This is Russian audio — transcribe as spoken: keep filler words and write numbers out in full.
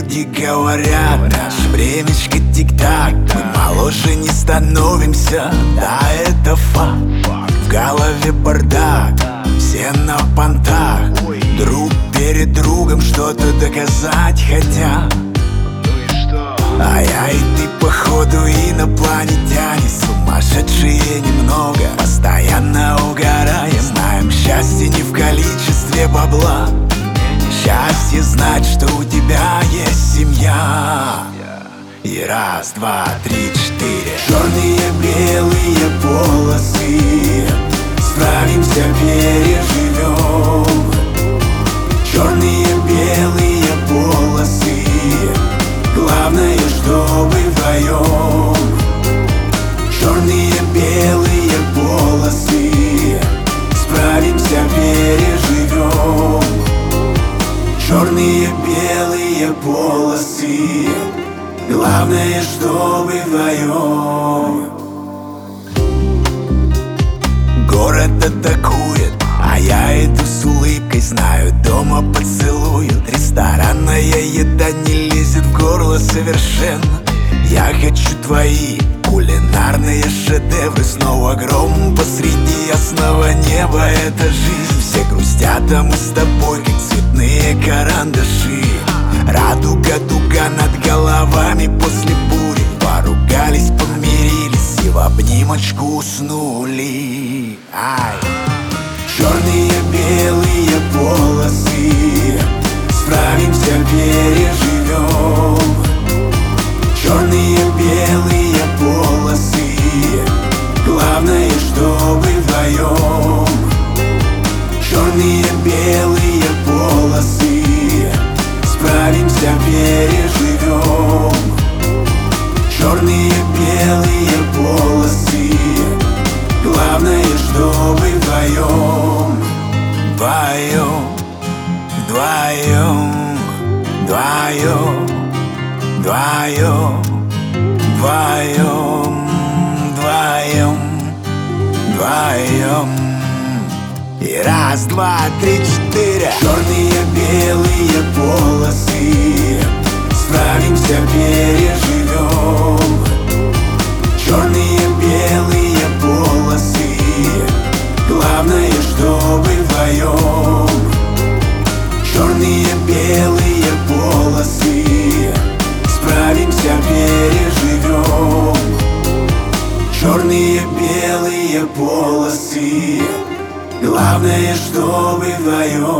люди говорят, наше времечко тик-так, мы моложе не становимся, да, это факт. В голове бардак, все на понтах, друг перед другом что-то доказать хотят. А я и ты, походу, инопланетяне, сумасшедшие немного, постоянно угораем. Знаем, счастье не в количестве бабла, счастье знать, что у тебя есть семья. И раз, два, три, четыре. Черные, белые полосы, справимся, переживем. Черные, белые полосы, главное, чтобы вдвоем. Черные, белые полосы, справимся, переживем. Черные, белые полосы, главное, чтобы вдвоем. Город атакует, а я иду с улыбкой, знаю, дома поцелуют. Ресторанная еда не лезет в горло совершенно. Я хочу твои кулинарные шедевры. Снова гром посреди ясного неба. Это жизнь, все грустят, а мы с тобой как цветные карандаши. Радуга, дуга над головами после бури. Поругались, помирились и в обнимочку уснули. Ай. Черные, белые полосы, справимся, переживем. Черные, белые полосы, главное, чтобы вдвоем. Черные, белые полосы, справимся, переживем. Черные, белые полосы, главное, чтобы вдвоем. Вдвоем, вдвоем, вдвоем, вдвоем, вдвоем, вдвоем, вдвоем. И раз, два, три, четыре. Черные, белые полосы, справимся, переживем. Черные, белые полосы, главное, чтобы вдвоем. Черные, белые полосы, справимся, переживем. Черные, белые полосы, главное, чтобы вдвоем.